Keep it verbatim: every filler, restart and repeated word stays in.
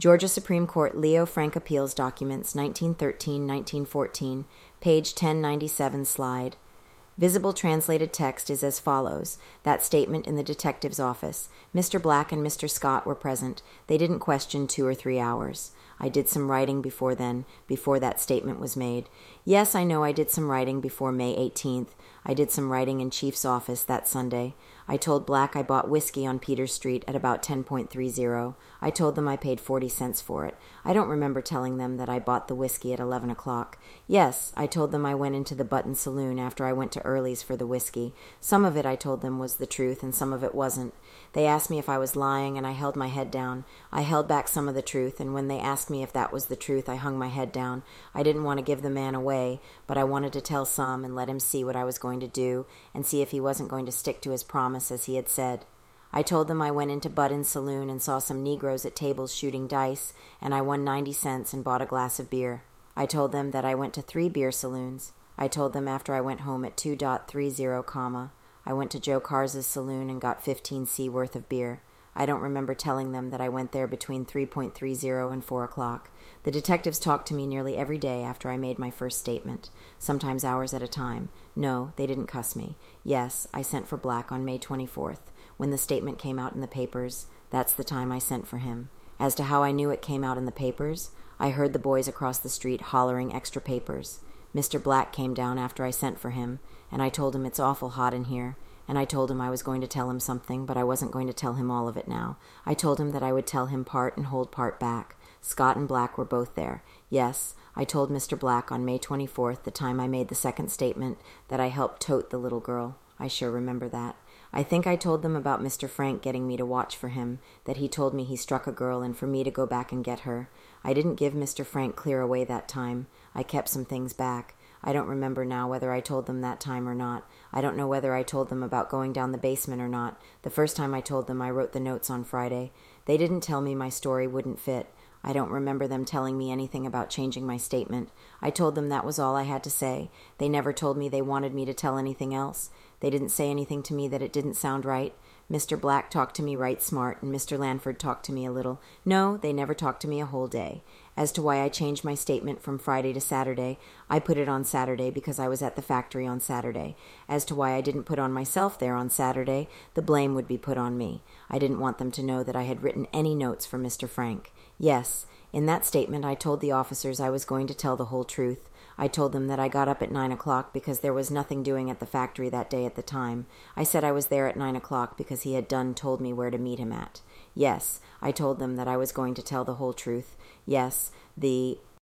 Georgia Supreme Court Leo Frank Appeals Documents, nineteen thirteen to nineteen fourteen, page ten ninety-seven slide. Visible translated text is as follows. That statement in the detective's office. Mister Black and Mister Scott were present. They didn't question two or three hours. I did some writing before then, before that statement was made. Yes, I know I did some writing before May eighteenth. I did some writing in Chief's office that Sunday. I told Black I bought whiskey on Peters Street at about ten point three zero. I told them I paid forty cents for it. I don't remember telling them that I bought the whiskey at eleven o'clock. Yes, I told them I went into the Button Saloon after I went to Early's for the whiskey. Some of it I told them was the truth, and some of it wasn't. They asked me if I was lying, and I held my head down. I held back some of the truth, and when they asked me if that was the truth, I hung my head down. I didn't want to give the man away, but I wanted to tell some and let him see what I was going to do, and see if he wasn't going to stick to his promise as he had said. I told them I went into Button's saloon and saw some Negroes at tables shooting dice, and I won ninety cents and bought a glass of beer. I told them that I went to three beer saloons. I told them after I went home at two thirty, comma, I went to Joe Cars's saloon and got fifteen C worth of beer. I don't remember telling them that I went there between three point three zero and four o'clock. The detectives talked to me nearly every day after I made my first statement, sometimes hours at a time. No, they didn't cuss me. Yes, I sent for Black on May twenty-fourth. When the statement came out in the papers, that's the time I sent for him. As to how I knew it came out in the papers, I heard the boys across the street hollering extra papers. Mister Black came down after I sent for him, and I told him it's awful hot in here, and I told him I was going to tell him something, but I wasn't going to tell him all of it now. I told him that I would tell him part and hold part back. Scott and Black were both there. Yes, I told Mister Black on May twenty-fourth, the time I made the second statement, that I helped tote the little girl. I sure remember that. I think I told them about Mister Frank getting me to watch for him, that he told me he struck a girl and for me to go back and get her. I didn't give Mister Frank clear away that time. I kept some things back. I don't remember now whether I told them that time or not. I don't know whether I told them about going down the basement or not. The first time I told them I wrote the notes on Friday. They didn't tell me my story wouldn't fit. I don't remember them telling me anything about changing my statement. I told them that was all I had to say. They never told me they wanted me to tell anything else. They didn't say anything to me that it didn't sound right. Mister Black talked to me right smart, and Mister Lanford talked to me a little. No, they never talked to me a whole day. As to why I changed my statement from Friday to Saturday, I put it on Saturday because I was at the factory on Saturday. As to why I didn't put on myself there on Saturday, the blame would be put on me. I didn't want them to know that I had written any notes for Mister Frank. Yes, in that statement I told the officers I was going to tell the whole truth. I told them that I got up at nine o'clock because there was nothing doing at the factory that day at the time. I said I was there at nine o'clock because he had done told me where to meet him at. Yes, I told them that I was going to tell the whole truth. Yes, the